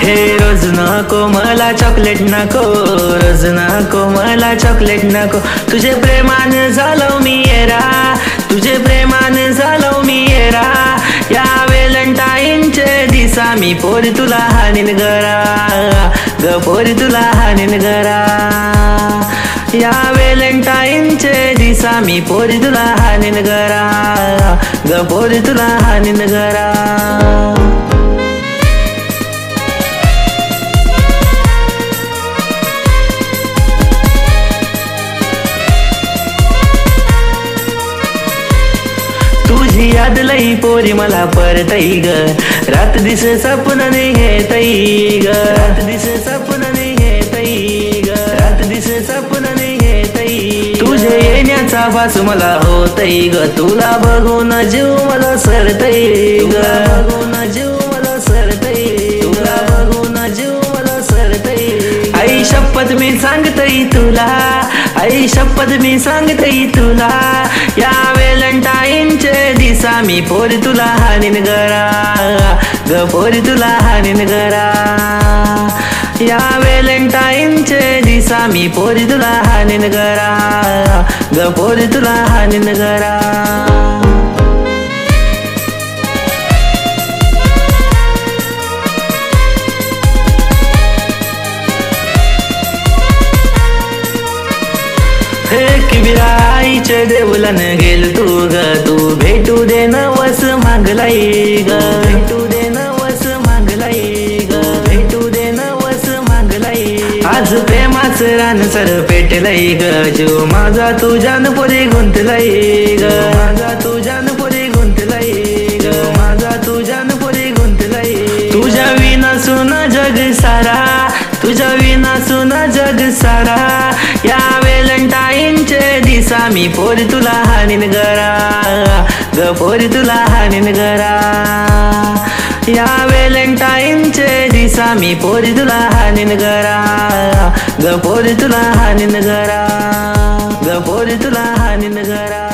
हे रोज नको मला चॉकलेट नको, रोज नको मला चॉकलेट नको. तुझे प्रेमाने झालो मी येरा, तुझे प्रेमाने झालो मी येरा. या व्हॅलेंटाईनचे दिसा मी पोरी तुला हानीन गरा, ग पोरी तुला हानीन गरा. या व्हॅलेंटाईनचे दिसा मी पोरी तुला हानीन गरा, ग पोरी तुला हानीन गरा. तुझी याद लई पोरी मला परतई ग, रात दिस सपन घेतई ग, रात दिस सपन घेतई ग, रात दिस सपन घेतई. तुझे येण्याचा वास मला होतई ग, तुला बघून जीव मला सरतई ग, बघून जीव मला सरतई, तुला बघून जीव मला सरतई. आई शपथ मी सांगतई तुला, आई शपथ मी सांगतई तुला. या व्हॅलेंटाईनचे दिसा मी पोरी तुला हानीन गरा, ग पोरी तुला हानीन गरा. या व्हॅलेंटाईनचे दिसा मी पोरी तुला हानीन गरा, ग पोरी तुला हानीन गरा. किबिराईचे देऊलन गेल तू ग, तू भेटू दे नवस मागलाई ग, भेटू दे नवस मागलाई ग, भेटू दे नवस मागलाई. आज प्रेमाच रान सर पेटलई ग, जीव माझा तुझ्यान पोरी गुंतलई ग, माझा तुझ्यान पोरी गुंतलई ग, माझा तुझ्यान पोरी गुंतलई. तुझ्या विना सुना जग सारा, तुझ्या विना सुना जग सारा. या व्हॅलेंटाईनचे दिसा मी पोरी तुला हानीन गरा, ग पोरी तुला हानीन गरा. या व्हॅलेंटाईनचे दिसा मी पोरी तुला हानीन गरा, ग पोरी तुला हानीन गरा, ग पोरी तुला हानीन गरा.